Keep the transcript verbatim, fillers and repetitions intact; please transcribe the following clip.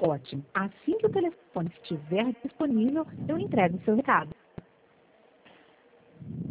Ótimo. Assim que o telefone estiver disponível, eu entrego o seu recado.